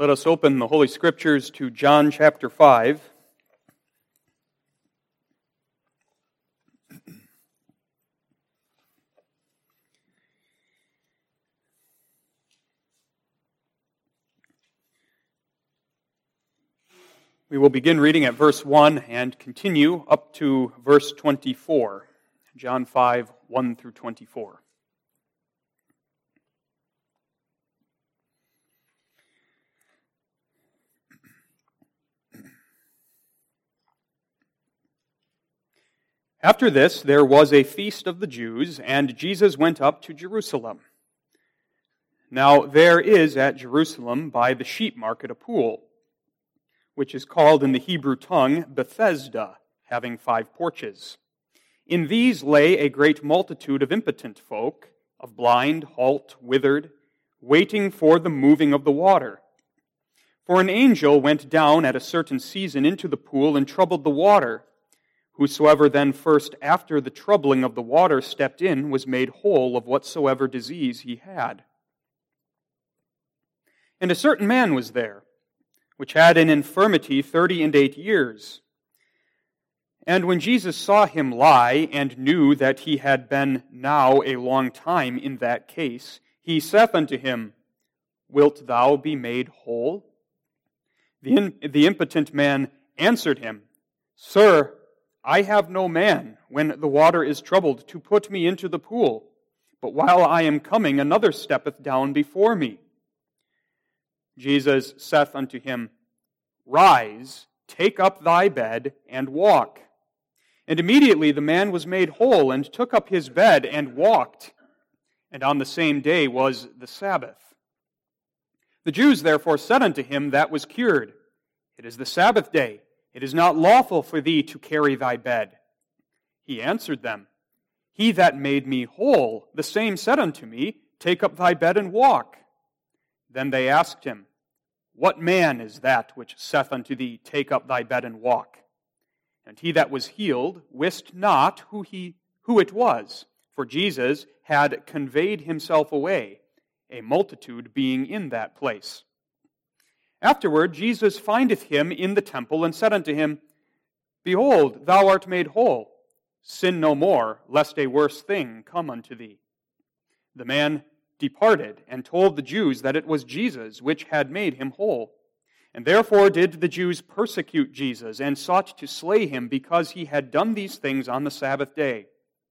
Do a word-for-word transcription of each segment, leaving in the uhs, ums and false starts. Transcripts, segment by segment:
Let us open the Holy Scriptures to John chapter five. We will begin reading at verse one and continue up to verse twenty-four. John five, one through twenty-four. After this, there was a feast of the Jews, and Jesus went up to Jerusalem. Now there is at Jerusalem by the sheep market a pool, which is called in the Hebrew tongue Bethesda, having five porches. In these lay a great multitude of impotent folk, of blind, halt, withered, waiting for the moving of the water. For an angel went down at a certain season into the pool and troubled the water. Whosoever then first after the troubling of the water stepped in was made whole of whatsoever disease he had. And a certain man was there, which had an infirmity thirty and eight years. And when Jesus saw him lie, and knew that he had been now a long time in that case, he saith unto him, Wilt thou be made whole? The, the impotent man answered him, Sir, I have no man, when the water is troubled, to put me into the pool. But while I am coming, another steppeth down before me. Jesus saith unto him, Rise, take up thy bed, and walk. And immediately the man was made whole, and took up his bed, and walked. And on the same day was the Sabbath. The Jews therefore said unto him that was cured, It is the Sabbath day. It is not lawful for thee to carry thy bed. He answered them, He that made me whole, the same said unto me, Take up thy bed and walk. Then they asked him, What man is that which saith unto thee, Take up thy bed and walk? And he that was healed wist not who he who it was, for Jesus had conveyed himself away, a multitude being in that place. Afterward, Jesus findeth him in the temple, and said unto him, Behold, thou art made whole. Sin no more, lest a worse thing come unto thee. The man departed, and told the Jews that it was Jesus which had made him whole. And therefore did the Jews persecute Jesus, and sought to slay him, because he had done these things on the Sabbath day.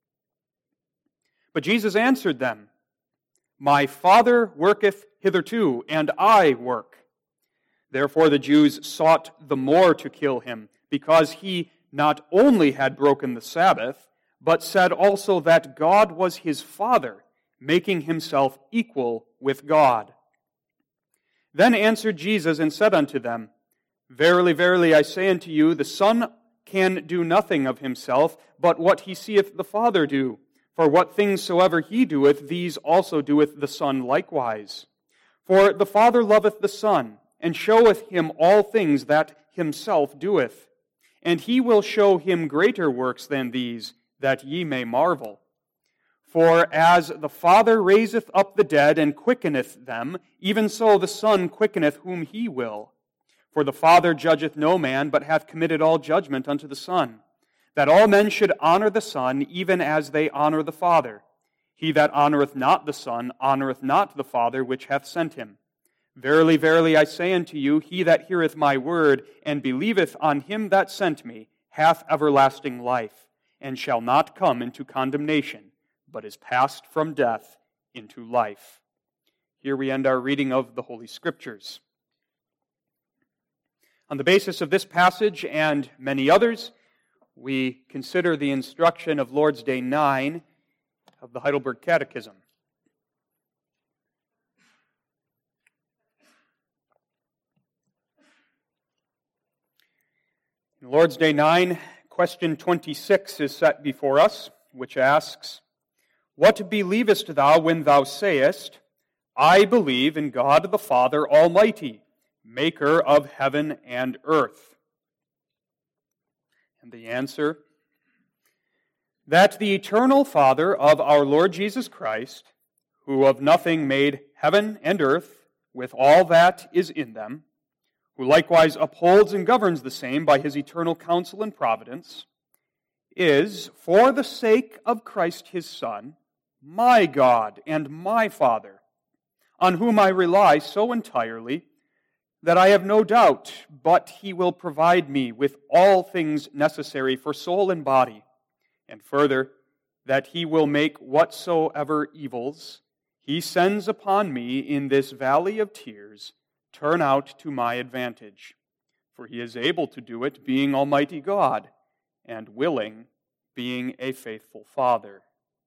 But Jesus answered them, My Father worketh hitherto, and I work. Therefore the Jews sought the more to kill him, because he not only had broken the Sabbath, but said also that God was his Father, making himself equal with God. Then answered Jesus and said unto them, Verily, verily, I say unto you, the Son can do nothing of himself, but what he seeth the Father do. For what things soever he doeth, these also doeth the Son likewise. For the Father loveth the Son, and showeth him all things that himself doeth. And he will show him greater works than these, that ye may marvel. For as the Father raiseth up the dead and quickeneth them, even so the Son quickeneth whom he will. For the Father judgeth no man, but hath committed all judgment unto the Son, that all men should honor the Son, even as they honor the Father. He that honoreth not the Son honoreth not the Father which hath sent him. Verily, verily, I say unto you, he that heareth my word, and believeth on him that sent me, hath everlasting life, and shall not come into condemnation, but is passed from death into life. Here we end our reading of the Holy Scriptures. On the basis of this passage and many others, we consider the instruction of Lord's Day nine of the Heidelberg Catechism. In Lord's Day nine, question twenty-six is set before us, which asks, What believest thou when thou sayest, I believe in God the Father Almighty, maker of heaven and earth? And the answer, that the eternal Father of our Lord Jesus Christ, who of nothing made heaven and earth, with all that is in them, who likewise upholds and governs the same by his eternal counsel and providence, is, for the sake of Christ his Son, my God and my Father, on whom I rely so entirely that I have no doubt but he will provide me with all things necessary for soul and body, and further, that he will make whatsoever evils he sends upon me in this valley of tears turn out to my advantage. For he is able to do it, being Almighty God, and willing, being a faithful Father.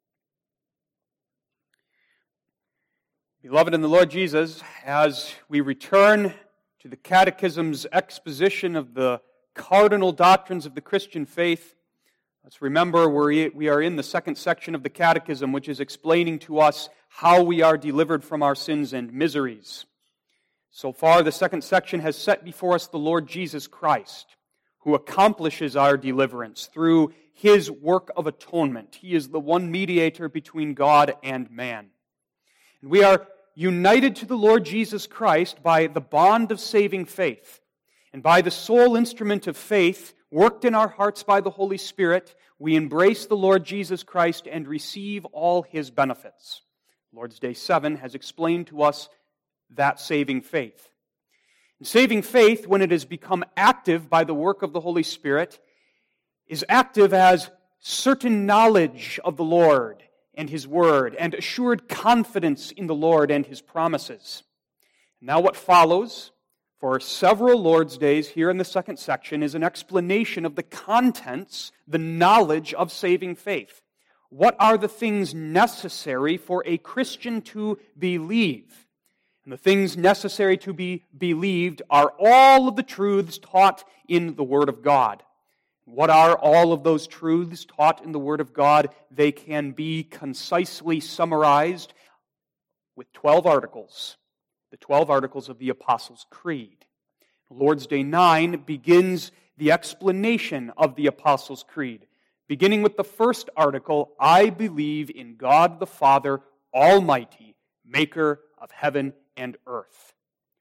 Beloved in the Lord Jesus, as we return to the Catechism's exposition of the cardinal doctrines of the Christian faith, let's remember we are in the second section of the Catechism, which is explaining to us how we are delivered from our sins and miseries. So far, the second section has set before us the Lord Jesus Christ, who accomplishes our deliverance through his work of atonement. He is the one mediator between God and man. And we are united to the Lord Jesus Christ by the bond of saving faith. And by the sole instrument of faith, worked in our hearts by the Holy Spirit, we embrace the Lord Jesus Christ and receive all his benefits. Lord's Day seven has explained to us that saving faith. And saving faith, when it has become active by the work of the Holy Spirit, is active as certain knowledge of the Lord and his word, and assured confidence in the Lord and his promises. Now what follows for several Lord's Days here in the second section is an explanation of the contents, the knowledge of saving faith. What are the things necessary for a Christian to believe? And the things necessary to be believed are all of the truths taught in the Word of God. What are all of those truths taught in the Word of God? They can be concisely summarized with twelve articles, the twelve articles of the Apostles' Creed. Lord's Day nine begins the explanation of the Apostles' Creed, beginning with the first article, I believe in God the Father Almighty, maker of heaven and earth.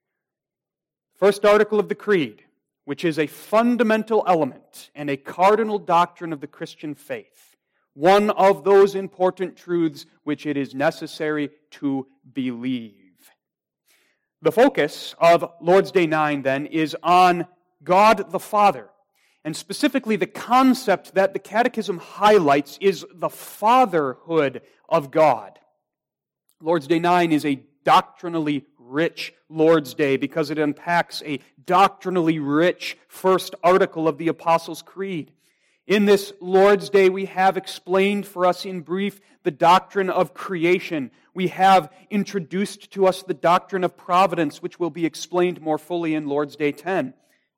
First article of the Creed, which is a fundamental element and a cardinal doctrine of the Christian faith, one of those important truths which it is necessary to believe. The focus of Lord's Day nine, then, is on God the Father, and specifically the concept that the Catechism highlights is the fatherhood of God. Lord's Day nine is a doctrinally rich Lord's Day because it unpacks a doctrinally rich first article of the Apostles' Creed. In this Lord's Day, we have explained for us in brief the doctrine of creation. We have introduced to us the doctrine of providence, which will be explained more fully in Lord's Day ten.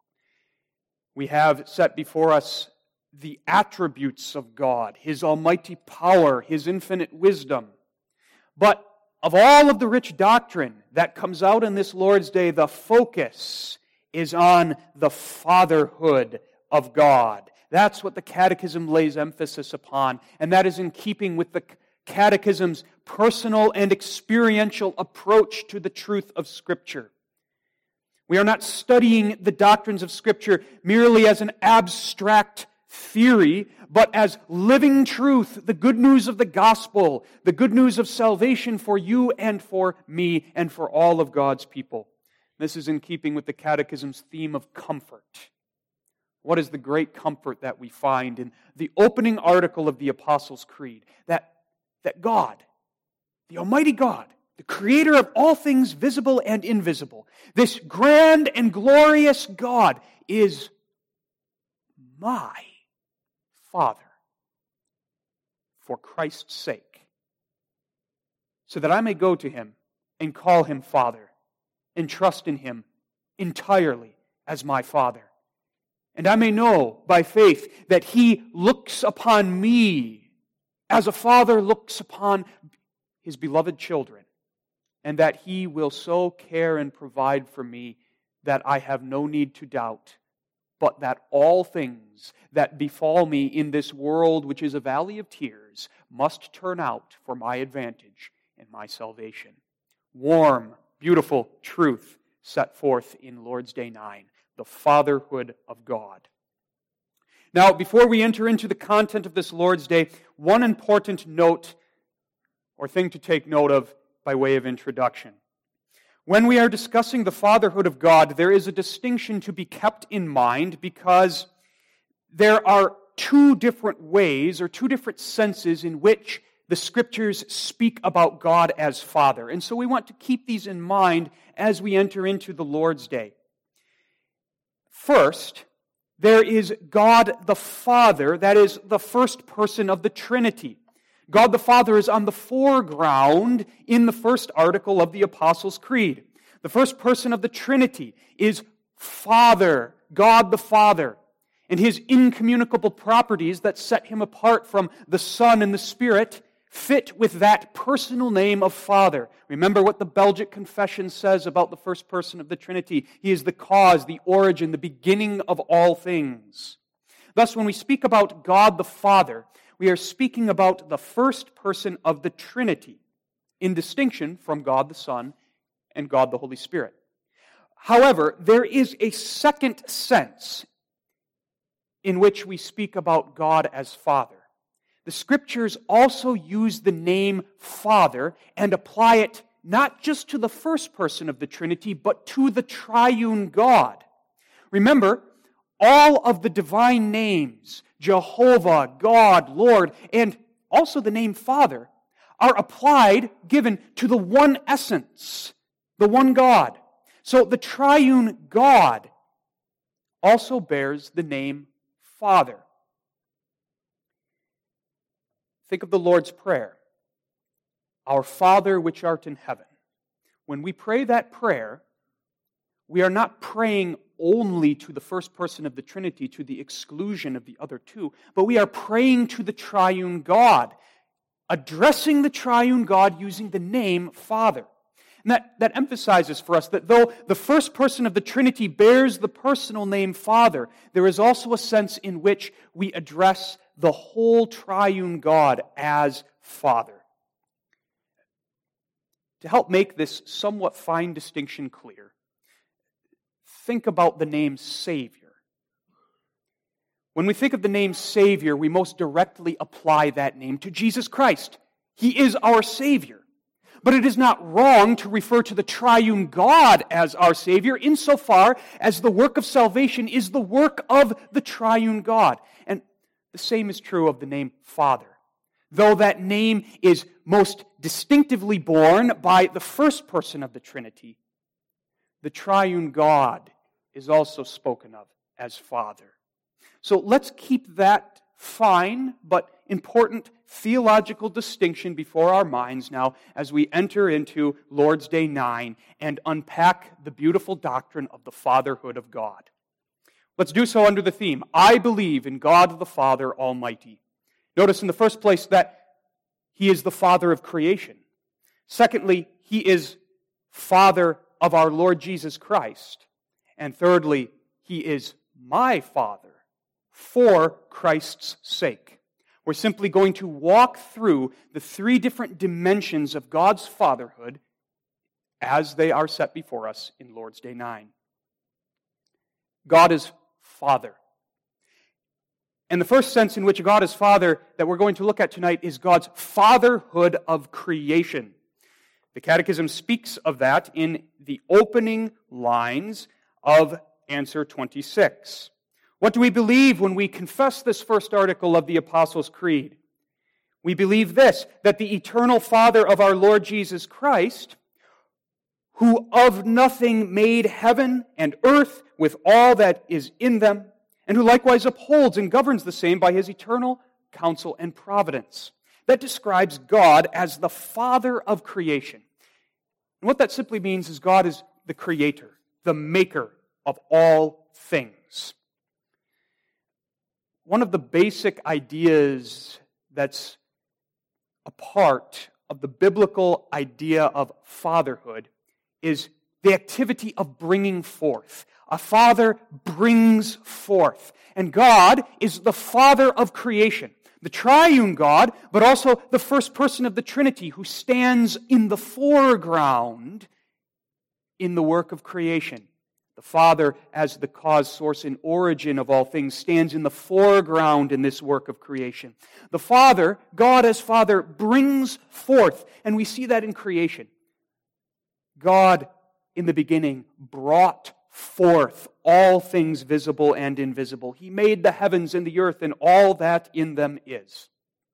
We have set before us the attributes of God, his almighty power, his infinite wisdom. But of all of the rich doctrine that comes out in this Lord's Day, the focus is on the fatherhood of God. That's what the Catechism lays emphasis upon, and that is in keeping with the Catechism's personal and experiential approach to the truth of Scripture. We are not studying the doctrines of Scripture merely as an abstract theory, but as living truth, the good news of the gospel, the good news of salvation for you and for me and for all of God's people. This is in keeping with the Catechism's theme of comfort. What is the great comfort that we find in the opening article of the Apostles' Creed? That, that God, the Almighty God, the Creator of all things visible and invisible, this grand and glorious God is my Father for Christ's sake, so that I may go to Him and call Him Father and trust in Him entirely as my Father. And I may know by faith that He looks upon me as a father looks upon his beloved children, and that He will so care and provide for me that I have no need to doubt, but that all things that befall me in this world, which is a valley of tears, must turn out for my advantage and my salvation. Warm, beautiful truth set forth in Lord's Day nine, the fatherhood of God. Now, before we enter into the content of this Lord's Day, one important note or thing to take note of by way of introduction. When we are discussing the fatherhood of God, there is a distinction to be kept in mind because there are two different ways or two different senses in which the Scriptures speak about God as Father. And so we want to keep these in mind as we enter into the Lord's Day. First, there is God the Father, that is the first person of the Trinity. God the Father is on the foreground in the first article of the Apostles' Creed. The first person of the Trinity is Father, God the Father, and His incommunicable properties that set Him apart from the Son and the Spirit fit with that personal name of Father. Remember what the Belgic Confession says about the first person of the Trinity. He is the cause, the origin, the beginning of all things. Thus, when we speak about God the Father, we are speaking about the first person of the Trinity, in distinction from God the Son and God the Holy Spirit. However, there is a second sense in which we speak about God as Father. The Scriptures also use the name Father and apply it not just to the first person of the Trinity, but to the triune God. Remember, all of the divine names, Jehovah, God, Lord, and also the name Father, are applied, given to the one essence, the one God. So the triune God also bears the name Father. Think of the Lord's Prayer. Our Father which art in heaven. When we pray that prayer, we are not praying only to the first person of the Trinity to the exclusion of the other two, but we are praying to the triune God, addressing the triune God using the name Father. And that, that emphasizes for us that though the first person of the Trinity bears the personal name Father, there is also a sense in which we address the whole triune God as Father. To help make this somewhat fine distinction clear, think about the name Savior. When we think of the name Savior, we most directly apply that name to Jesus Christ. He is our Savior. But it is not wrong to refer to the triune God as our Savior insofar as the work of salvation is the work of the triune God. And the same is true of the name Father. Though that name is most distinctively borne by the first person of the Trinity, the triune God is also spoken of as Father. So let's keep that fine but important theological distinction before our minds now as we enter into Lord's Day nine and unpack the beautiful doctrine of the fatherhood of God. Let's do so under the theme, I believe in God the Father Almighty. Notice in the first place that He is the Father of creation. Secondly, He is Father of our Lord Jesus Christ. And thirdly, He is my Father for Christ's sake. We're simply going to walk through the three different dimensions of God's fatherhood as they are set before us in Lord's Day nine. God is Father. And the first sense in which God is Father that we're going to look at tonight is God's fatherhood of creation. The Catechism speaks of that in the opening lines of answer twenty-six. What do we believe when we confess this first article of the Apostles' Creed? We believe this, that the eternal Father of our Lord Jesus Christ, who of nothing made heaven and earth with all that is in them, and who likewise upholds and governs the same by His eternal counsel and providence. That describes God as the Father of creation. And what that simply means is God is the Creator, the Maker of all things. One of the basic ideas that's a part of the biblical idea of fatherhood is the activity of bringing forth. A father brings forth. And God is the Father of creation, the triune God, but also the first person of the Trinity who stands in the foreground in the work of creation. The Father, as the cause, source, and origin of all things, stands in the foreground in this work of creation. The Father, God as Father, brings forth, and we see that in creation. God, in the beginning, brought forth all things visible and invisible. He made the heavens and the earth and all that in them is.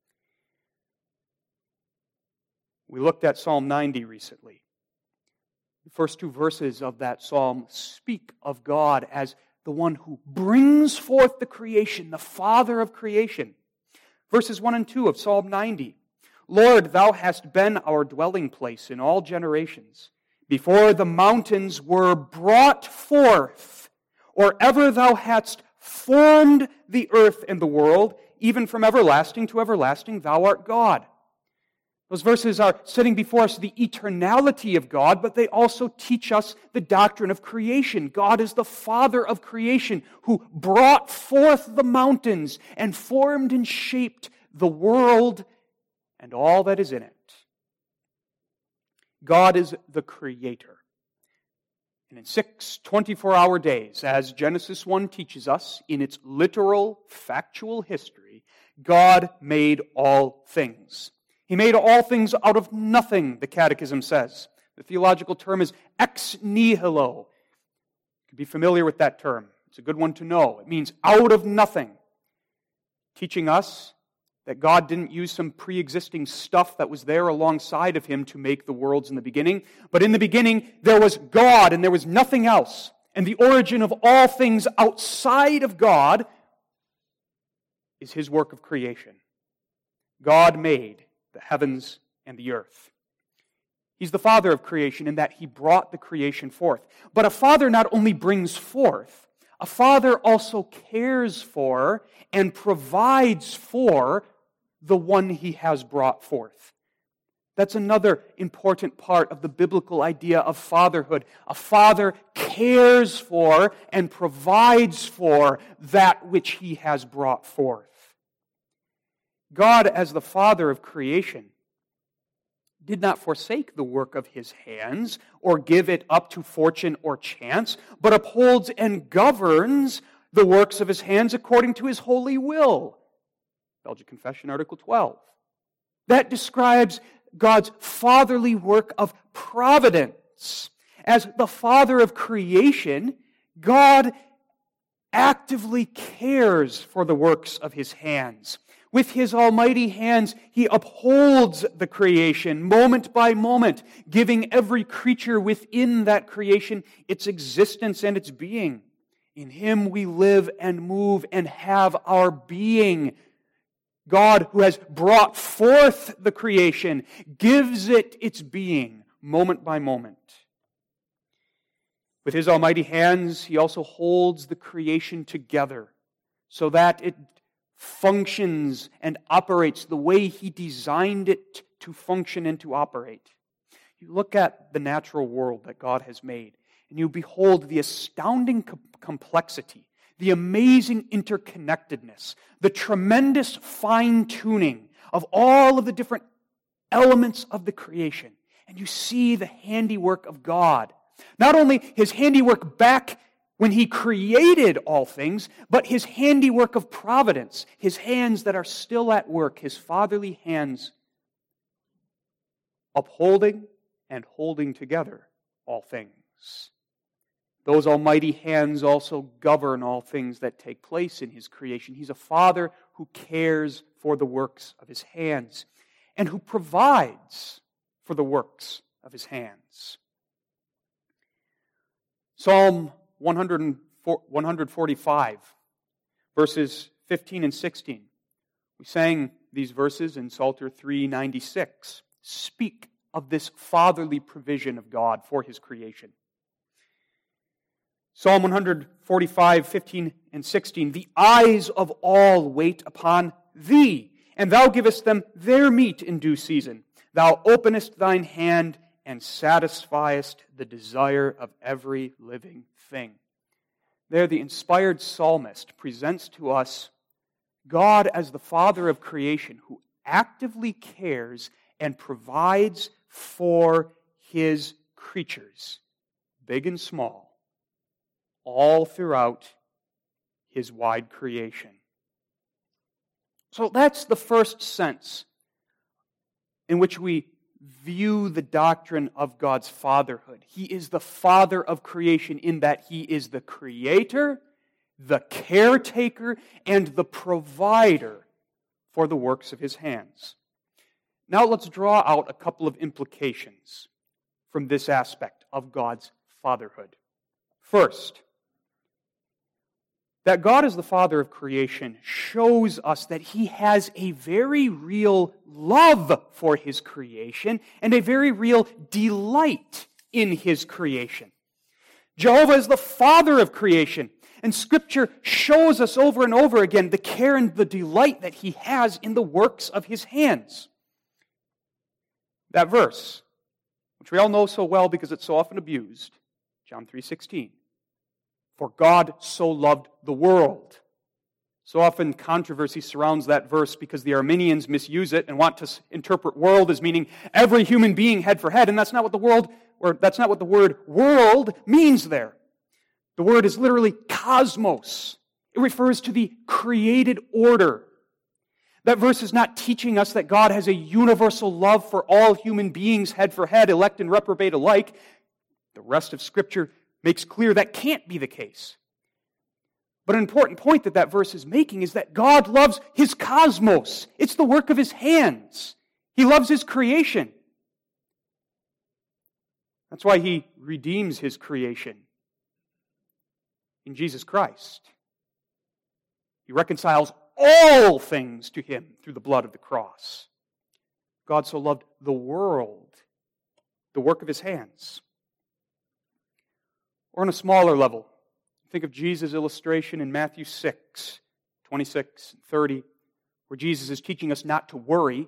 We looked at Psalm ninety recently. The first two verses of that psalm speak of God as the one who brings forth the creation, the Father of creation. Verses one and two of Psalm ninety. Lord, thou hast been our dwelling place in all generations. Before the mountains were brought forth, or ever thou hadst formed the earth and the world, even from everlasting to everlasting, thou art God. Those verses are setting before us the eternality of God, but they also teach us the doctrine of creation. God is the Father of creation who brought forth the mountains and formed and shaped the world and all that is in it. God is the Creator. And in six twenty-four hour days, as Genesis one teaches us, in its literal, factual history, God made all things. He made all things out of nothing, the Catechism says. The theological term is ex nihilo. You could be familiar with that term. It's a good one to know. It means out of nothing, teaching us that God didn't use some pre-existing stuff that was there alongside of Him to make the worlds in the beginning. But in the beginning, there was God and there was nothing else. And the origin of all things outside of God is His work of creation. God made the heavens and the earth. He's the Father of creation in that He brought the creation forth. But a Father not only brings forth, a Father also cares for and provides for the one He has brought forth. That's another important part of the biblical idea of fatherhood. A father cares for and provides for that which He has brought forth. God, as the Father of creation, did not forsake the work of His hands or give it up to fortune or chance, but upholds and governs the works of His hands according to His holy will. Belgian Confession, Article twelve. That describes God's fatherly work of providence. As the Father of creation, God actively cares for the works of His hands. With His almighty hands, He upholds the creation moment by moment, giving every creature within that creation its existence and its being. In Him we live and move and have our being. God, who has brought forth the creation, gives it its being moment by moment. With His almighty hands, He also holds the creation together so that it functions and operates the way He designed it to function and to operate. You look at the natural world that God has made, and you behold the astounding com- complexity, the amazing interconnectedness, the tremendous fine-tuning of all of the different elements of the creation. And you see the handiwork of God. Not only His handiwork back when He created all things, but His handiwork of providence, His hands that are still at work, His fatherly hands upholding and holding together all things. Those almighty hands also govern all things that take place in His creation. He's a Father who cares for the works of His hands and who provides for the works of His hands. Psalm one forty-five, verses fifteen and sixteen. We sang these verses in Psalter three ninety-six. Speak of this fatherly provision of God for His creation. Psalm one forty-five, fifteen and sixteen. The eyes of all wait upon Thee, and Thou givest them their meat in due season. Thou openest Thine hand and satisfiest the desire of every living thing. There, the inspired psalmist presents to us God as the Father of creation who actively cares and provides for His creatures big and small, all throughout His wide creation. So that's the first sense in which we view the doctrine of God's fatherhood. He is the Father of creation in that He is the creator, the caretaker, and the provider for the works of His hands. Now let's draw out a couple of implications from this aspect of God's fatherhood. First, that God is the Father of creation shows us that He has a very real love for His creation and a very real delight in His creation. Jehovah is the Father of creation, and Scripture shows us over and over again the care and the delight that He has in the works of His hands. That verse, which we all know so well because it's so often abused, John three sixteen. For God so loved the world. So often controversy surrounds that verse because the Arminians misuse it and want to interpret world as meaning every human being head for head, and that's not what the world, or that's not what the word world means there. The word is literally cosmos. It refers to the created order. That verse is not teaching us that God has a universal love for all human beings head for head, elect and reprobate alike. The rest of Scripture makes clear that can't be the case. But an important point that that verse is making is that God loves His cosmos. It's the work of His hands. He loves His creation. That's why He redeems His creation in Jesus Christ. He reconciles all things to Him through the blood of the cross. God so loved the world, the work of His hands. Or on a smaller level, think of Jesus' illustration in Matthew six, twenty-six and thirty, where Jesus is teaching us not to worry.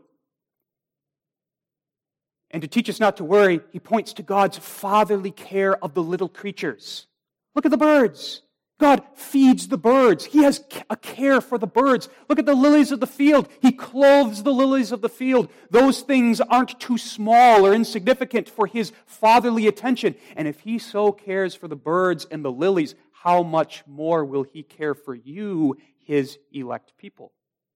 And to teach us not to worry, He points to God's fatherly care of the little creatures. Look at the birds. God feeds the birds. He has a care for the birds. Look at the lilies of the field. He clothes the lilies of the field. Those things aren't too small or insignificant for His fatherly attention. And if He so cares for the birds and the lilies, how much more will He care for you, His elect people?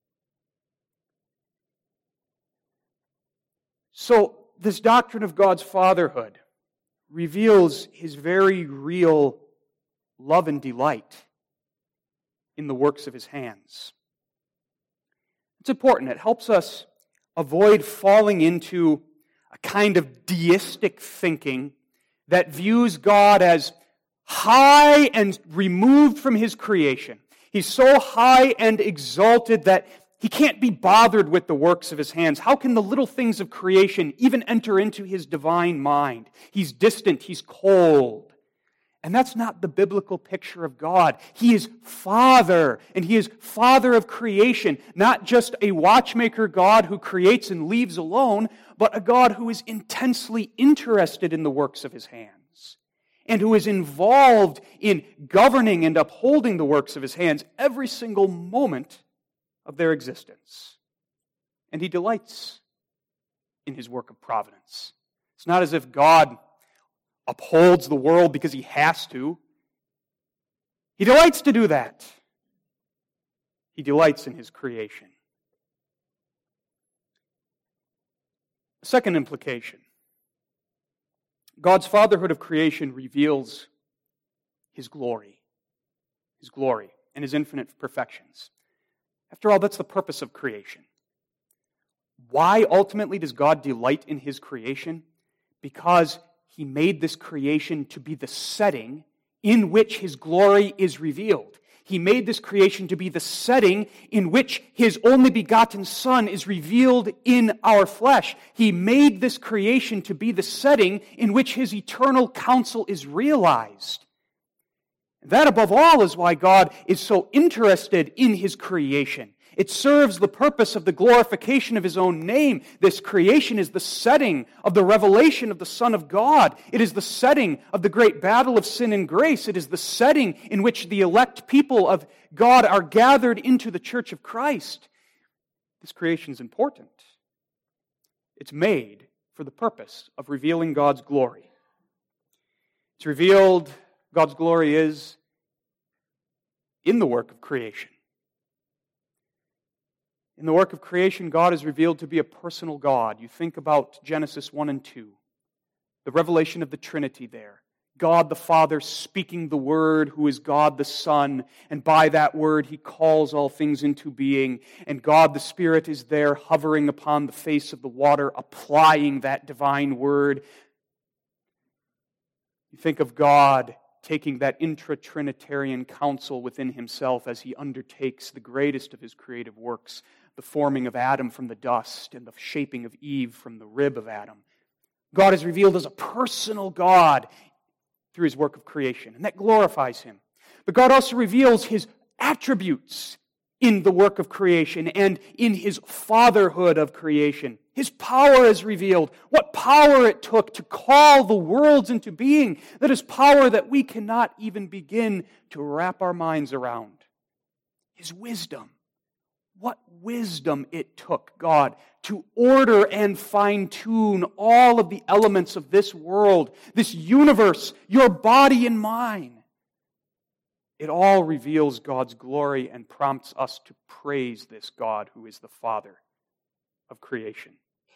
So, this doctrine of God's fatherhood reveals His very real love and delight in the works of His hands. It's important. It helps us avoid falling into a kind of deistic thinking that views God as high and removed from His creation. He's so high and exalted that He can't be bothered with the works of His hands. How can the little things of creation even enter into His divine mind? He's distant. He's cold. And that's not the biblical picture of God. He is Father, and He is Father of creation, not just a watchmaker God who creates and leaves alone, but a God who is intensely interested in the works of His hands, and who is involved in governing and upholding the works of His hands every single moment of their existence. And He delights in His work of providence. It's not as if God upholds the world because He has to. He delights to do that. He delights in His creation. Second implication. God's fatherhood of creation reveals His glory. His glory and His infinite perfections. After all, that's the purpose of creation. Why ultimately does God delight in His creation? Because He made this creation to be the setting in which His glory is revealed. He made this creation to be the setting in which His only begotten Son is revealed in our flesh. He made this creation to be the setting in which His eternal counsel is realized. That, above all, is why God is so interested in His creation. It serves the purpose of the glorification of His own name. This creation is the setting of the revelation of the Son of God. It is the setting of the great battle of sin and grace. It is the setting in which the elect people of God are gathered into the church of Christ. This creation is important. It's made for the purpose of revealing God's glory. It's revealed, God's glory is in the work of creation. In the work of creation, God is revealed to be a personal God. You think about Genesis one and two, the revelation of the Trinity there. God the Father speaking the Word, who is God the Son, and by that Word He calls all things into being, and God the Spirit is there hovering upon the face of the water, applying that divine Word. You think of God taking that intra-Trinitarian counsel within Himself as He undertakes the greatest of His creative works, the forming of Adam from the dust and the shaping of Eve from the rib of Adam. God is revealed as a personal God through His work of creation, and that glorifies Him. But God also reveals His attributes in the work of creation and in His fatherhood of creation. His power is revealed. What power it took to call the worlds into being. That is power that we cannot even begin to wrap our minds around. His wisdom. What wisdom it took, God, to order and fine-tune all of the elements of this world, this universe, your body and mine. It all reveals God's glory and prompts us to praise this God who is the Father of creation.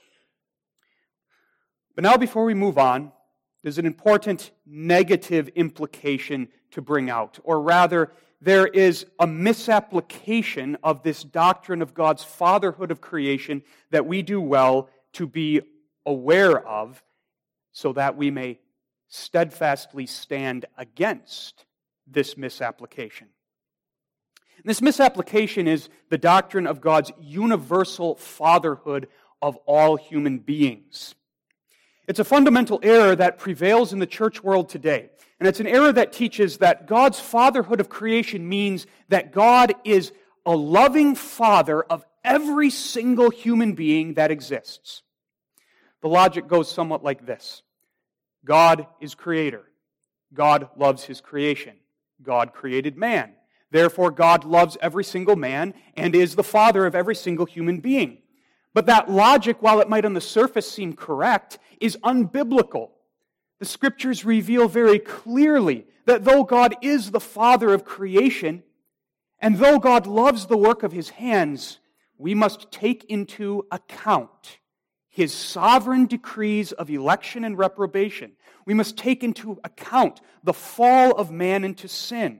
But now, before we move on, there's an important negative implication to bring out, or rather, there is a misapplication of this doctrine of God's fatherhood of creation that we do well to be aware of so that we may steadfastly stand against this misapplication. And this misapplication is the doctrine of God's universal fatherhood of all human beings. It's a fundamental error that prevails in the church world today. And it's an error that teaches that God's fatherhood of creation means that God is a loving father of every single human being that exists. The logic goes somewhat like this. God is creator. God loves His creation. God created man. Therefore, God loves every single man and is the father of every single human being. But that logic, while it might on the surface seem correct, is unbiblical. The Scriptures reveal very clearly that though God is the Father of creation, and though God loves the work of His hands, we must take into account His sovereign decrees of election and reprobation. We must take into account the fall of man into sin.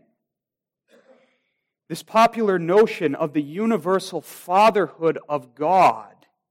This popular notion of the universal fatherhood of God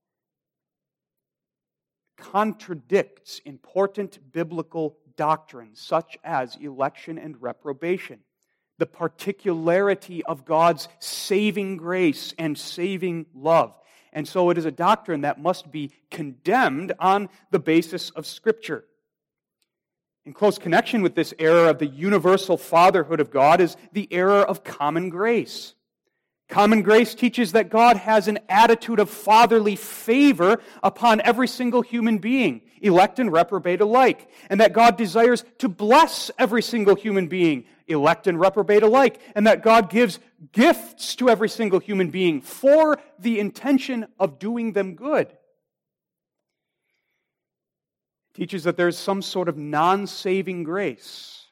contradicts important biblical doctrines such as election and reprobation, the particularity of God's saving grace and saving love. And so it is a doctrine that must be condemned on the basis of Scripture. In close connection with this error of the universal fatherhood of God is the error of common grace. Common grace teaches that God has an attitude of fatherly favor upon every single human being, elect and reprobate alike, and that God desires to bless every single human being, elect and reprobate alike, and that God gives gifts to every single human being for the intention of doing them good. It teaches that there's some sort of non-saving grace.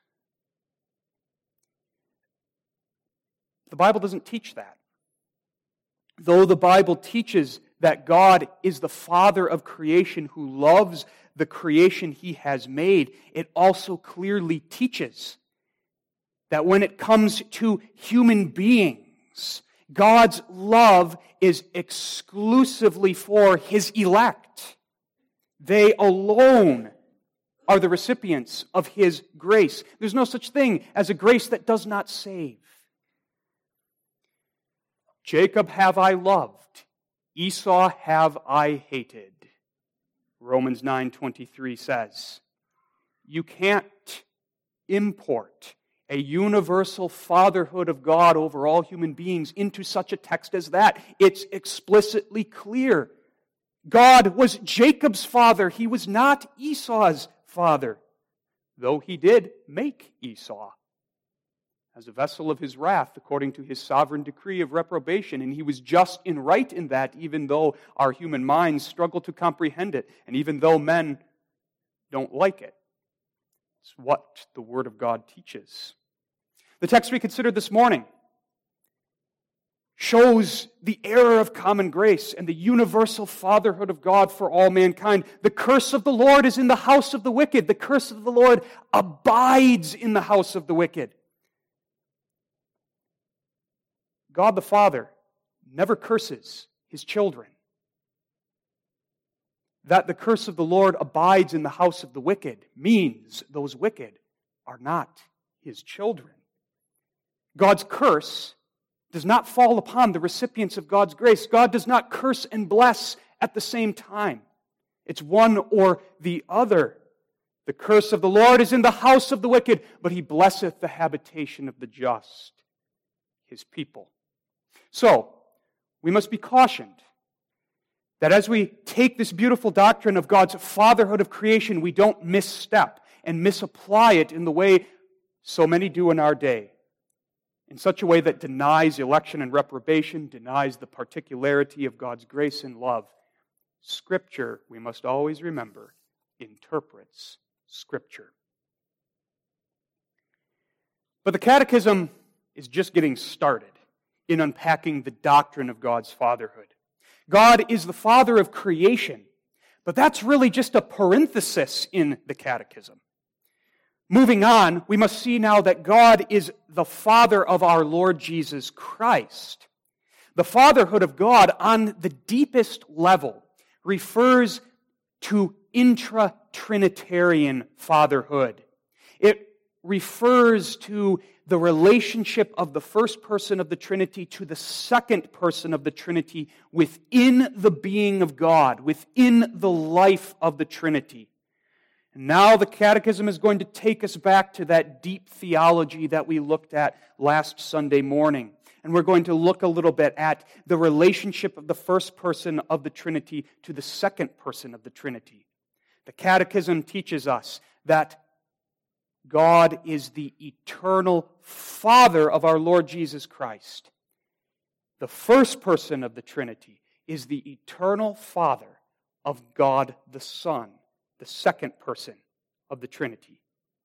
The Bible doesn't teach that. Though the Bible teaches that God is the Father of creation who loves the creation He has made, it also clearly teaches that when it comes to human beings, God's love is exclusively for His elect. They alone are the recipients of His grace. There's no such thing as a grace that does not save. Jacob have I loved, Esau have I hated. Romans nine twenty-three says, you can't import a universal fatherhood of God over all human beings into such a text as that. It's explicitly clear. God was Jacob's father. He was not Esau's father, though He did make Esau as a vessel of His wrath according to His sovereign decree of reprobation. And He was just and right in that, even though our human minds struggle to comprehend it, and even though men don't like it. It's what the Word of God teaches. The text we considered this morning shows the error of common grace and the universal fatherhood of God for all mankind. The curse of the Lord is in the house of the wicked. The curse of the Lord abides in the house of the wicked. God the Father never curses His children. That the curse of the Lord abides in the house of the wicked means those wicked are not His children. God's curse does not fall upon the recipients of God's grace. God does not curse and bless at the same time. It's one or the other. The curse of the Lord is in the house of the wicked, but He blesseth the habitation of the just, His people. So, we must be cautioned that as we take this beautiful doctrine of God's fatherhood of creation, we don't misstep and misapply it in the way so many do in our day, in such a way that denies election and reprobation, denies the particularity of God's grace and love. Scripture, we must always remember, interprets Scripture. But the Catechism is just getting started in unpacking the doctrine of God's fatherhood. God is the Father of creation, but that's really just a parenthesis in the Catechism. Moving on, we must see now that God is the Father of our Lord Jesus Christ. The fatherhood of God on the deepest level refers to intra-Trinitarian fatherhood. It refers to the relationship of the first person of the Trinity to the second person of the Trinity within the being of God, within the life of the Trinity. And now the Catechism is going to take us back to that deep theology that we looked at last Sunday morning. And we're going to look a little bit at the relationship of the first person of the Trinity to the second person of the Trinity. The Catechism teaches us that God is the eternal Father of our Lord Jesus Christ. The first person of the Trinity is the eternal Father of God the Son, the second person of the Trinity.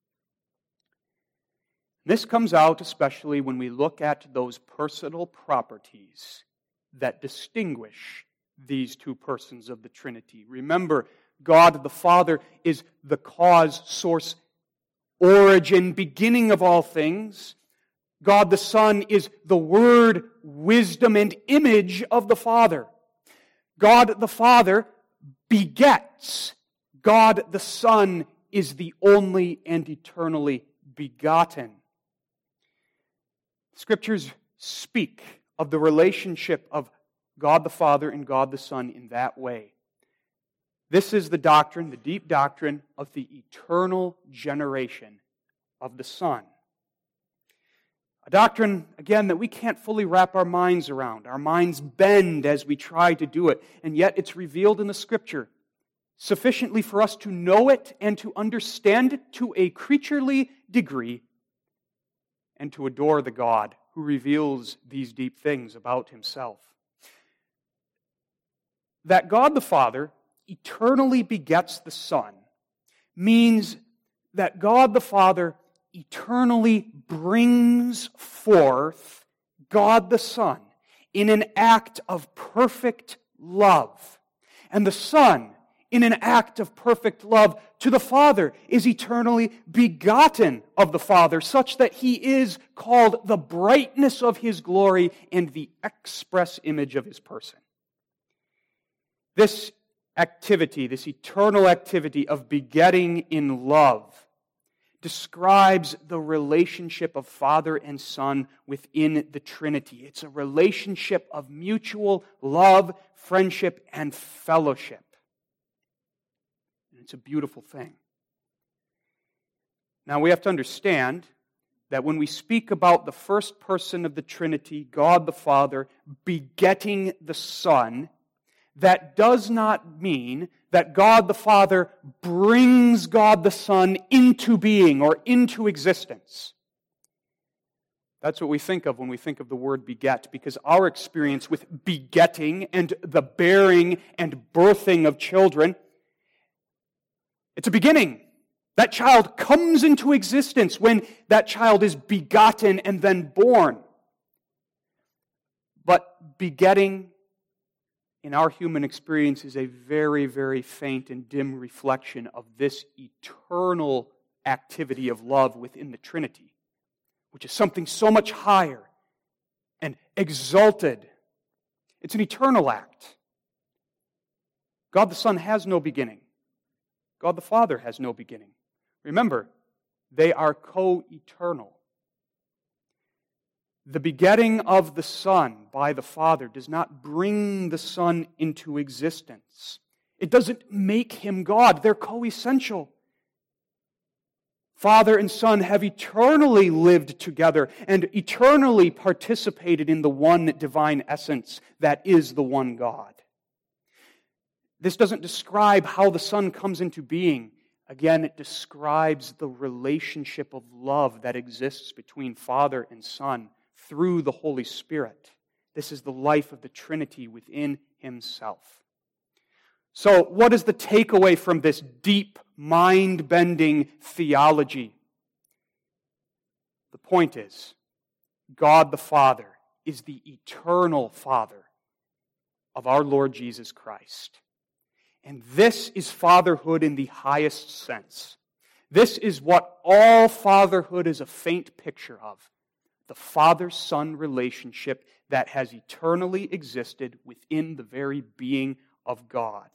This comes out especially when we look at those personal properties that distinguish these two persons of the Trinity. Remember, God the Father is the cause, source, origin, beginning of all things. God the Son is the Word, wisdom, and image of the Father. God the Father begets. God the Son is the only and eternally begotten. Scriptures speak of the relationship of God the Father and God the Son in that way. This is the doctrine, the deep doctrine of the eternal generation of the Son. A doctrine, again, that we can't fully wrap our minds around. Our minds bend as we try to do it, and yet it's revealed in the Scripture sufficiently for us to know it and to understand it to a creaturely degree and to adore the God who reveals these deep things about Himself. That God the Father eternally begets the Son means that God the Father eternally brings forth God the Son in an act of perfect love. And the Son, in an act of perfect love to the Father, is eternally begotten of the Father, such that He is called the brightness of His glory and the express image of His person. This activity, this eternal activity of begetting in love, describes the relationship of Father and Son within the Trinity. It's a relationship of mutual love, friendship, and fellowship. And it's a beautiful thing. Now we have to understand that when we speak about the first person of the Trinity, God the Father, begetting the Son, that does not mean that God the Father brings God the Son into being or into existence. That's what we think of when we think of the word beget, because our experience with begetting and the bearing and birthing of children, it's a beginning. That child comes into existence when that child is begotten and then born. But begetting in our human experience is a very, very faint and dim reflection of this eternal activity of love within the Trinity, which is something so much higher and exalted. It's an eternal act. God the Son has no beginning. God the Father has no beginning. Remember, they are co-eternal. The begetting of the Son by the Father does not bring the Son into existence. It doesn't make Him God. They're co-essential. Father and Son have eternally lived together and eternally participated in the one divine essence that is the one God. This doesn't describe how the Son comes into being. Again, it describes the relationship of love that exists between Father and Son through the Holy Spirit. This is the life of the Trinity within Himself. So, what is the takeaway from this deep, mind-bending theology? The point is, God the Father is the eternal Father of our Lord Jesus Christ. And this is fatherhood in the highest sense. This is what all fatherhood is a faint picture of. The father-son relationship that has eternally existed within the very being of God.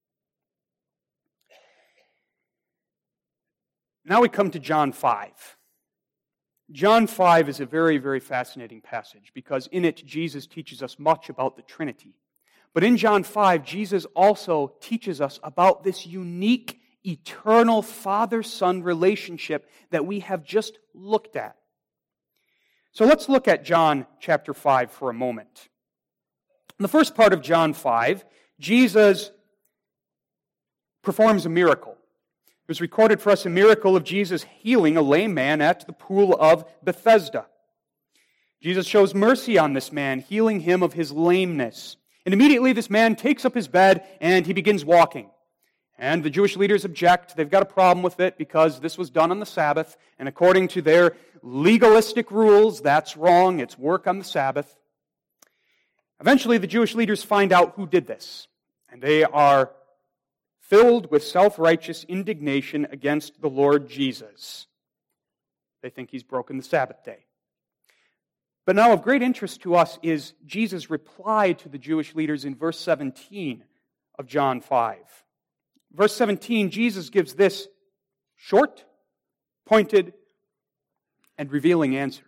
Now we come to John five. John five is a very, very fascinating passage because in it Jesus teaches us much about the Trinity. But in John five, Jesus also teaches us about this unique, eternal father-son relationship that we have just looked at. So let's look at John chapter five for a moment. In the first part of John five, Jesus performs a miracle. It was recorded for us a miracle of Jesus healing a lame man at the pool of Bethesda. Jesus shows mercy on this man, healing him of his lameness. And immediately this man takes up his bed and he begins walking. And the Jewish leaders object. They've got a problem with it because this was done on the Sabbath. And according to their legalistic rules, that's wrong. It's work on the Sabbath. Eventually the Jewish leaders find out who did this. And they are filled with self-righteous indignation against the Lord Jesus. They think He's broken the Sabbath day. But now of great interest to us is Jesus' reply to the Jewish leaders in verse seventeen of John five. Verse seventeen, Jesus gives this short, pointed, and revealing answer.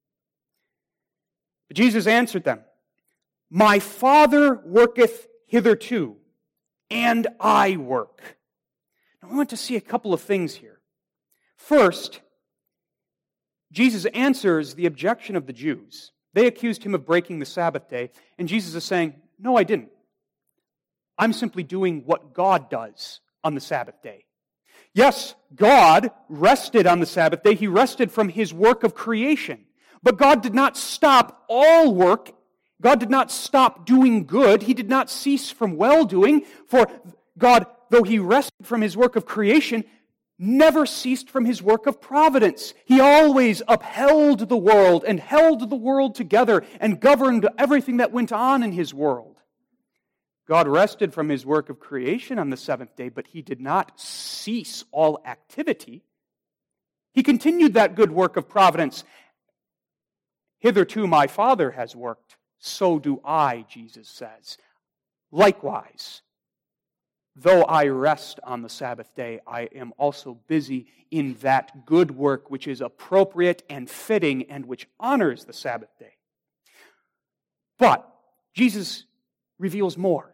But Jesus answered them, "My Father worketh hitherto, and I work." Now I want to see a couple of things here. First, Jesus answers the objection of the Jews. They accused Him of breaking the Sabbath day, and Jesus is saying, "No, I didn't. I'm simply doing what God does on the Sabbath day." Yes, God rested on the Sabbath day. He rested from His work of creation. But God did not stop all work. God did not stop doing good. He did not cease from well-doing. For God, though He rested from His work of creation, never ceased from His work of providence. He always upheld the world and held the world together and governed everything that went on in His world. God rested from His work of creation on the seventh day, but He did not cease all activity. He continued that good work of providence. "Hitherto my Father has worked, so do I," Jesus says. "Likewise, though I rest on the Sabbath day, I am also busy in that good work which is appropriate and fitting and which honors the Sabbath day." But Jesus reveals more.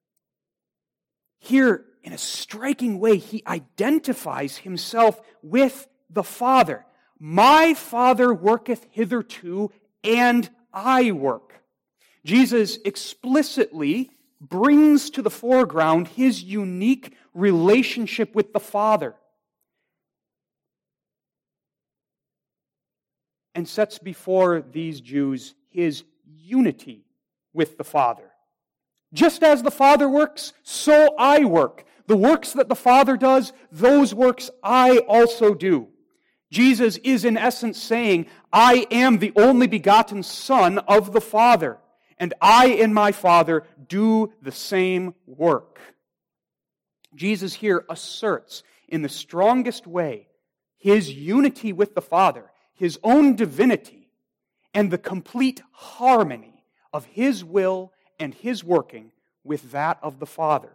Here, in a striking way, He identifies Himself with the Father. "My Father worketh hitherto, and I work." Jesus explicitly brings to the foreground His unique relationship with the Father and sets before these Jews His unity with the Father. "Just as the Father works, so I work. The works that the Father does, those works I also do. Jesus is in essence saying, I am the only begotten Son of the Father, and I and my Father do the same work. Jesus here asserts in the strongest way his unity with the Father, his own divinity, and the complete harmony of his will and his working with that of the Father.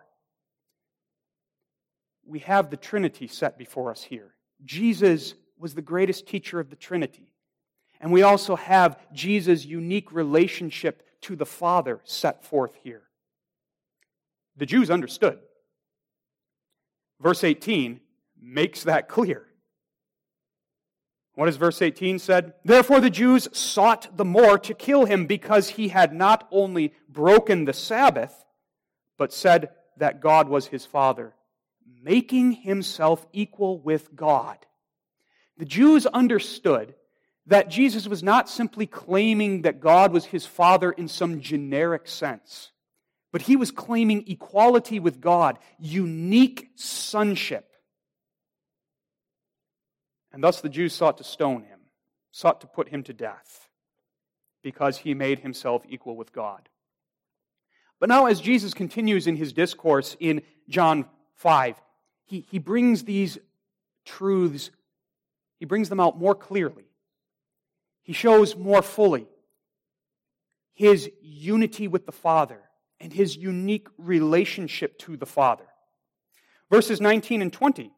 We have the Trinity set before us here. Jesus was the greatest teacher of the Trinity. And we also have Jesus' unique relationship to the Father set forth here. The Jews understood. Verse eighteen makes that clear. What does verse eighteen said? Therefore the Jews sought the more to kill him because he had not only broken the Sabbath, but said that God was his Father, making himself equal with God. The Jews understood that Jesus was not simply claiming that God was his Father in some generic sense, but he was claiming equality with God, unique sonship. And thus the Jews sought to stone him, sought to put him to death, because he made himself equal with God. But now as Jesus continues in his discourse in John five, he, he brings these truths, he brings them out more clearly. He shows more fully his unity with the Father and his unique relationship to the Father. Verses nineteen and twenty.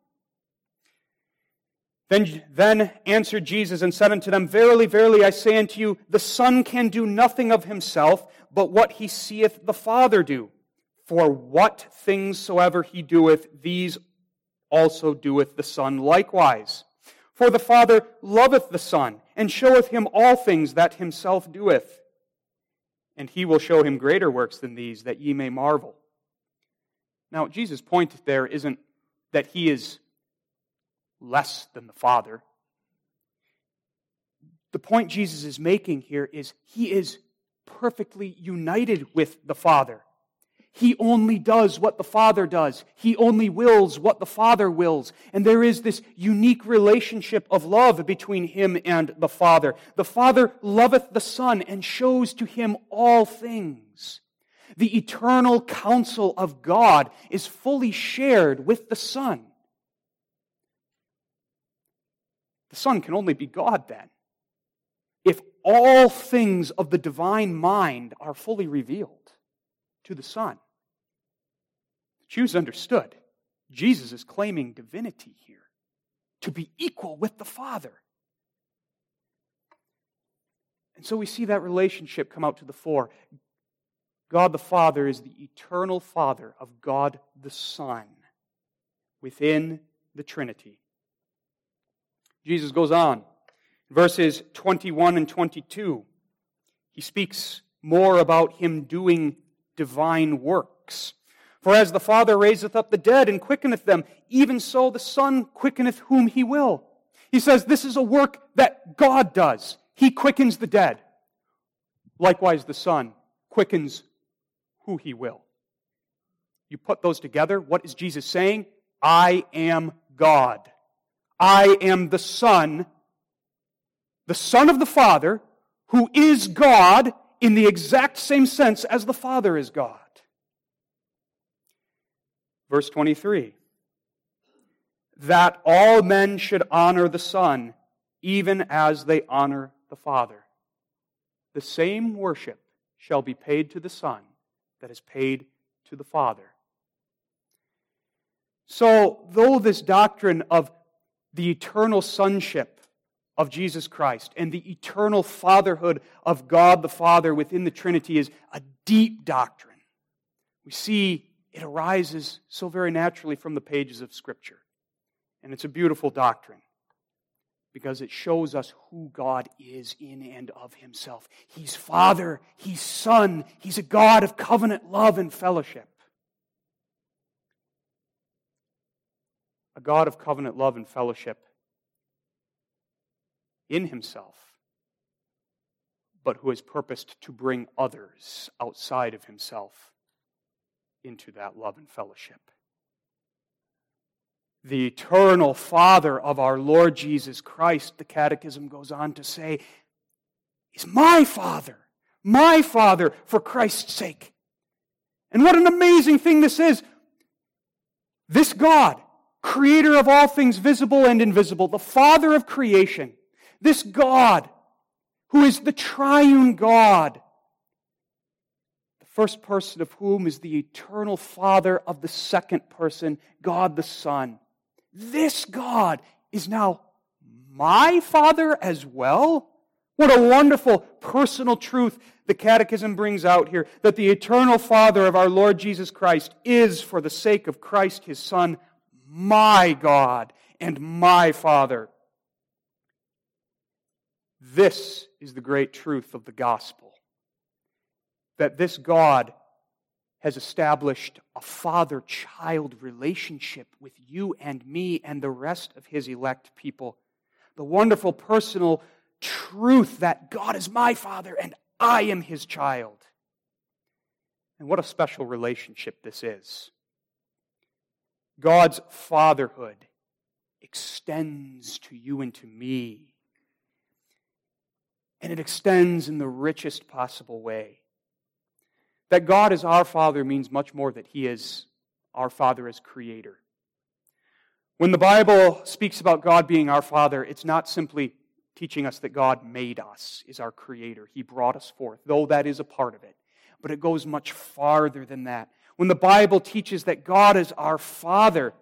Then, then answered Jesus and said unto them, Verily, verily, I say unto you, the Son can do nothing of himself, but what he seeth the Father do. For what things soever he doeth, these also doeth the Son likewise. For the Father loveth the Son, and showeth him all things that himself doeth. And he will show him greater works than these, that ye may marvel. Now, Jesus' point there isn't that he is less than the Father. The point Jesus is making here is he is perfectly united with the Father. He only does what the Father does. He only wills what the Father wills. And there is this unique relationship of love between him and the Father. The Father loveth the Son and shows to him all things. The eternal counsel of God is fully shared with the Son. The Son can only be God then, if all things of the divine mind are fully revealed to the Son. The Jews understood. Jesus is claiming divinity here, to be equal with the Father. And so we see that relationship come out to the fore. God the Father is the eternal Father of God the Son within the Trinity. Jesus goes on. Verses twenty-one and twenty-two, he speaks more about him doing divine works. For as the Father raiseth up the dead and quickeneth them, even so the Son quickeneth whom he will. He says this is a work that God does. He quickens the dead. Likewise, the Son quickens who he will. You put those together, what is Jesus saying? I am God. I am the Son, the Son of the Father, who is God in the exact same sense as the Father is God. Verse twenty-three, that all men should honor the Son, even as they honor the Father. The same worship shall be paid to the Son that is paid to the Father. So, though this doctrine of the eternal sonship of Jesus Christ and the eternal fatherhood of God the Father within the Trinity is a deep doctrine, we see it arises so very naturally from the pages of Scripture. And it's a beautiful doctrine because it shows us who God is in and of himself. He's Father, he's Son, he's a God of covenant love and fellowship. A God of covenant love and fellowship in himself, but who has purposed to bring others outside of himself into that love and fellowship. The eternal Father of our Lord Jesus Christ, the Catechism goes on to say, is my Father, my Father for Christ's sake. And what an amazing thing this is. This God, creator of all things visible and invisible, the Father of creation, this God who is the triune God, the first person of whom is the eternal Father of the second person, God the Son. This God is now my Father as well. What a wonderful personal truth the Catechism brings out here, that the eternal Father of our Lord Jesus Christ is, for the sake of Christ His Son, my God and my Father. This is the great truth of the gospel, that this God has established a father-child relationship with you and me and the rest of His elect people. The wonderful personal truth that God is my Father and I am His child. And what a special relationship this is. God's fatherhood extends to you and to me. And it extends in the richest possible way. That God is our Father means much more that He is our Father as Creator. When the Bible speaks about God being our Father, it's not simply teaching us that God made us, is our Creator. He brought us forth, though that is a part of it. But it goes much farther than that. When the Bible teaches that God is our Father,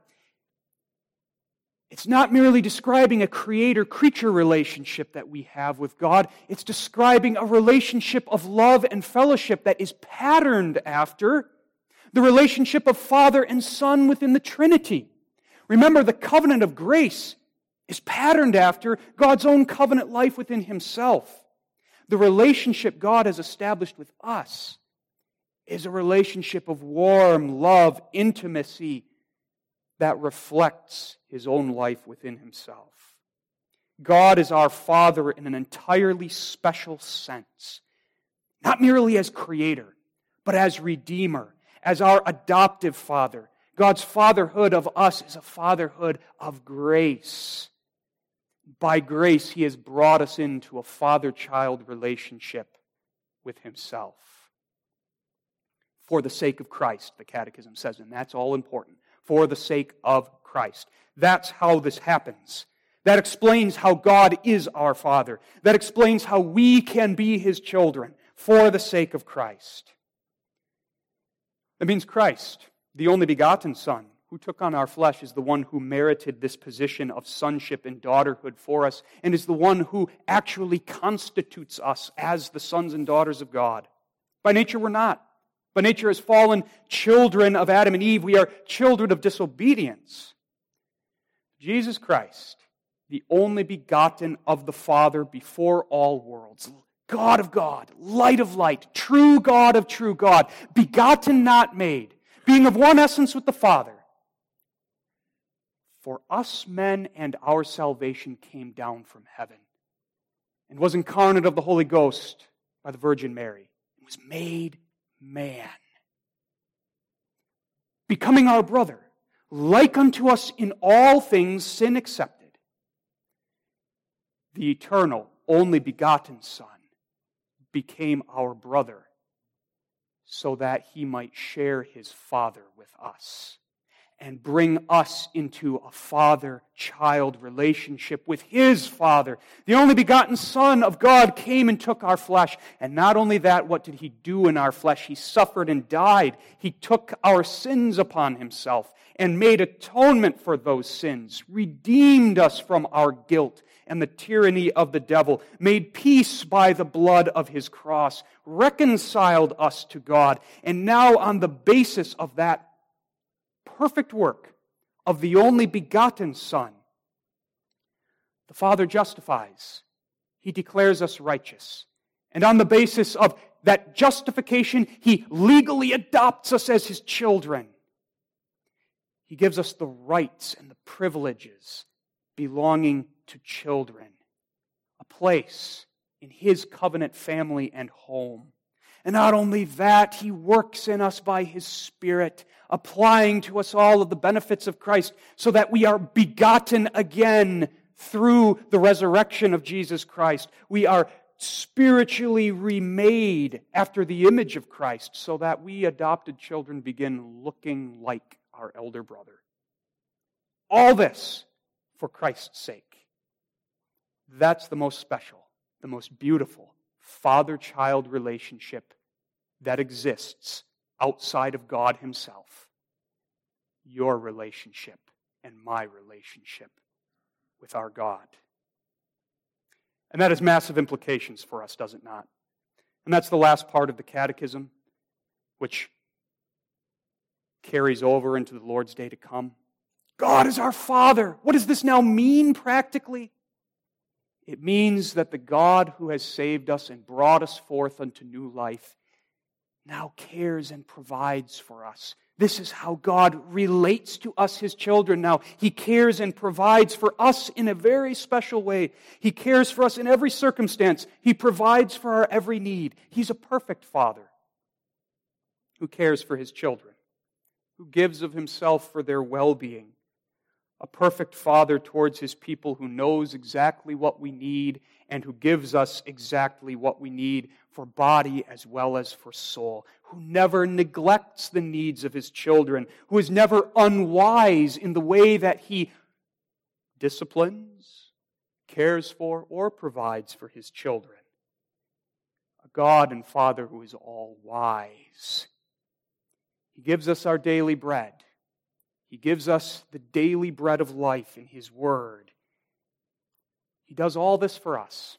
it's not merely describing a creator-creature relationship that we have with God. It's describing a relationship of love and fellowship that is patterned after the relationship of Father and Son within the Trinity. Remember, the covenant of grace is patterned after God's own covenant life within Himself. The relationship God has established with us is a relationship of warm love, intimacy, that reflects His own life within Himself. God is our Father in an entirely special sense. Not merely as Creator, but as Redeemer, as our adoptive Father. God's fatherhood of us is a fatherhood of grace. By grace, He has brought us into a father-child relationship with Himself. For the sake of Christ, the Catechism says, and that's all important. For the sake of Christ. That's how this happens. That explains how God is our Father. That explains how we can be His children for the sake of Christ. That means Christ, the only begotten Son, who took on our flesh, is the one who merited this position of sonship and daughterhood for us, and is the one who actually constitutes us as the sons and daughters of God. By nature, we're not. By nature, as fallen children of Adam and Eve, we are children of disobedience. Jesus Christ, the only begotten of the Father before all worlds, God of God, light of light, true God of true God, begotten, not made, being of one essence with the Father. For us men and our salvation came down from heaven and was incarnate of the Holy Ghost by the Virgin Mary and was made man, becoming our brother, like unto us in all things, sin accepted. The eternal, only begotten Son became our brother so that He might share His Father with us and bring us into a father-child relationship with His Father. The only begotten Son of God came and took our flesh. And not only that, what did He do in our flesh? He suffered and died. He took our sins upon Himself and made atonement for those sins, redeemed us from our guilt and the tyranny of the devil, made peace by the blood of His cross, reconciled us to God, and now on the basis of that perfect work of the only begotten Son, the Father justifies. He declares us righteous. And on the basis of that justification, He legally adopts us as His children. He gives us the rights and the privileges belonging to children, a place in His covenant family and home. And not only that, He works in us by His Spirit, applying to us all of the benefits of Christ, so that we are begotten again through the resurrection of Jesus Christ. We are spiritually remade after the image of Christ, so that we adopted children begin looking like our elder brother. All this for Christ's sake. That's the most special, the most beautiful father-child relationship that exists outside of God Himself. Your relationship and my relationship with our God. And that has massive implications for us, does it not? And that's the last part of the catechism, which carries over into the Lord's Day to come. God is our Father. What does this now mean practically? It means that the God who has saved us and brought us forth unto new life now cares and provides for us. This is how God relates to us, His children now. He cares and provides for us in a very special way. He cares for us in every circumstance. He provides for our every need. He's a perfect Father who cares for His children, who gives of Himself for their well-being. A perfect Father towards His people who knows exactly what we need and who gives us exactly what we need for body as well as for soul, who never neglects the needs of His children, who is never unwise in the way that He disciplines, cares for, or provides for His children. A God and Father who is all-wise. He gives us our daily bread. He gives us the daily bread of life in His Word. He does all this for us.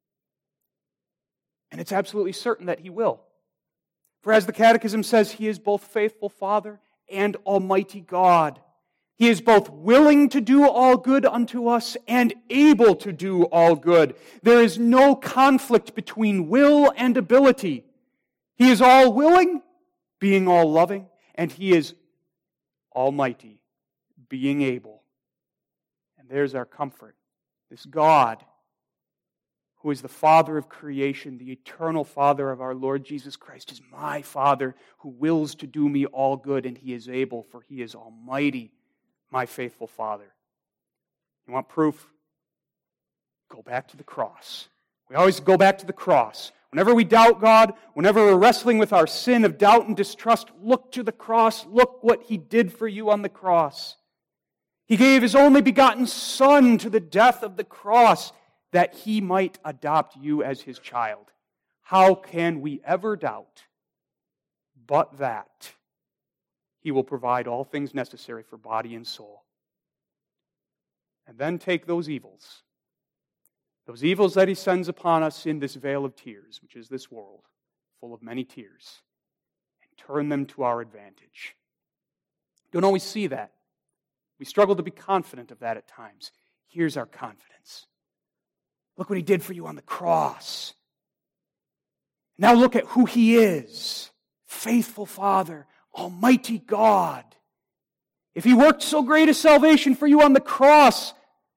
And it's absolutely certain that He will. For as the Catechism says, He is both faithful Father and Almighty God. He is both willing to do all good unto us and able to do all good. There is no conflict between will and ability. He is all willing, being all loving, and He is Almighty, being able. And there's our comfort. This God, who is the Father of creation, the eternal Father of our Lord Jesus Christ, is my Father who wills to do me all good, and He is able, for He is Almighty, my faithful Father. You want proof? Go back to the cross. We always go back to the cross. Whenever we doubt God, whenever we're wrestling with our sin of doubt and distrust, look to the cross. Look what He did for you on the cross. He gave His only begotten Son to the death of the cross that He might adopt you as His child. How can we ever doubt but that He will provide all things necessary for body and soul? And then take those evils, those evils that He sends upon us in this vale of tears, which is this world, full of many tears, and turn them to our advantage. Don't always see that. We struggle to be confident of that at times. Here's our confidence. Look what He did for you on the cross. Now look at who He is. Faithful Father, Almighty God. If He worked so great a salvation for you on the cross,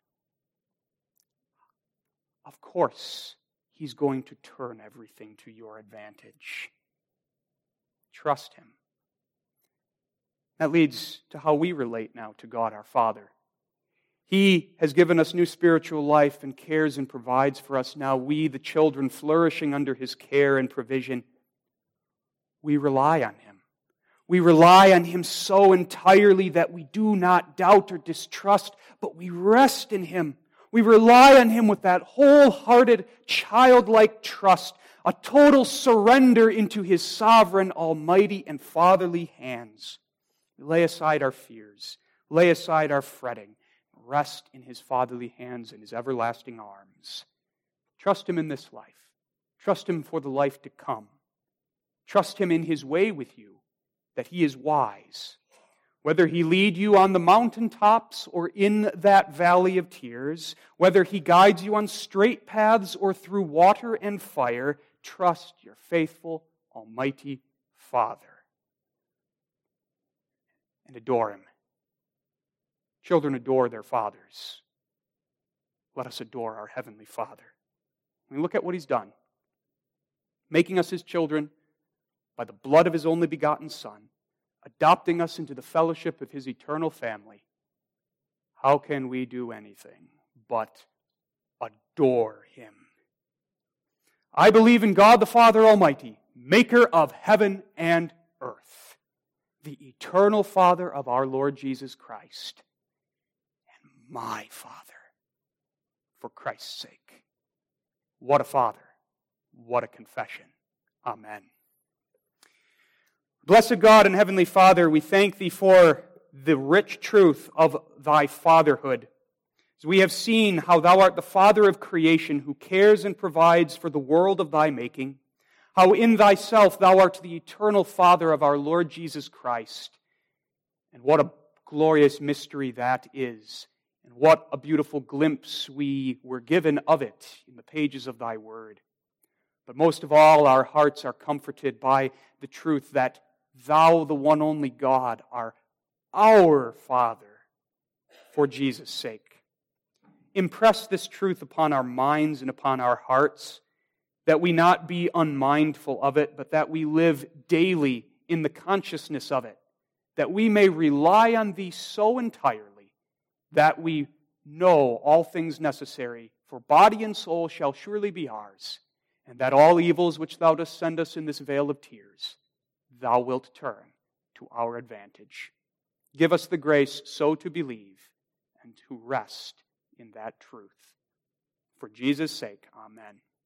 of course, He's going to turn everything to your advantage. Trust Him. That leads to how we relate now to God our Father. He has given us new spiritual life and cares and provides for us. Now we, the children, flourishing under His care and provision, we rely on Him. We rely on Him so entirely that we do not doubt or distrust, but we rest in Him. We rely on Him with that wholehearted, childlike trust, a total surrender into His sovereign, almighty, and fatherly hands. We lay aside our fears, lay aside our fretting, rest in His fatherly hands and His everlasting arms. Trust Him in this life. Trust Him for the life to come. Trust Him in His way with you, that He is wise. Whether He lead you on the mountaintops or in that valley of tears, whether He guides you on straight paths or through water and fire, trust your faithful, almighty Father. And adore Him. Children adore their fathers. Let us adore our Heavenly Father. I mean, look at what He's done. Making us His children, by the blood of his only begotten Son, adopting us into the fellowship of his eternal family, how can we do anything but adore him? I believe in God the Father Almighty, maker of heaven and earth, the eternal Father of our Lord Jesus Christ, and my Father, for Christ's sake. What a Father. What a confession. Amen. Blessed God and Heavenly Father, we thank Thee for the rich truth of Thy fatherhood. As we have seen how Thou art the Father of creation who cares and provides for the world of Thy making, how in Thyself Thou art the eternal Father of our Lord Jesus Christ. And what a glorious mystery that is, and what a beautiful glimpse we were given of it in the pages of Thy Word. But most of all, our hearts are comforted by the truth that Thou, the one only God, are our Father for Jesus' sake. Impress this truth upon our minds and upon our hearts, that we not be unmindful of it, but that we live daily in the consciousness of it, that we may rely on Thee so entirely that we know all things necessary, for body and soul shall surely be ours, and that all evils which Thou dost send us in this vale of tears, Thou wilt turn to our advantage. Give us the grace so to believe and to rest in that truth. For Jesus' sake, amen.